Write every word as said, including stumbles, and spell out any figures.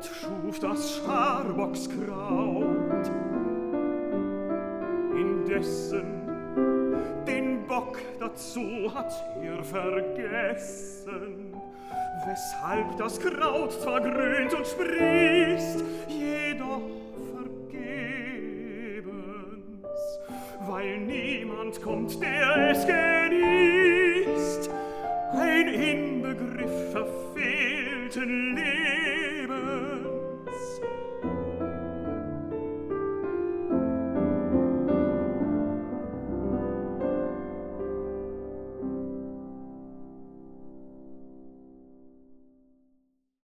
Gott schuf das Scharbockskraut. Indessen den Bock dazu hat er vergessen, weshalb das Kraut zwar grünt und sprießt, jedoch vergebens, weil niemand kommt, der es genießt. Ein Inbegriff verfehlten Lebens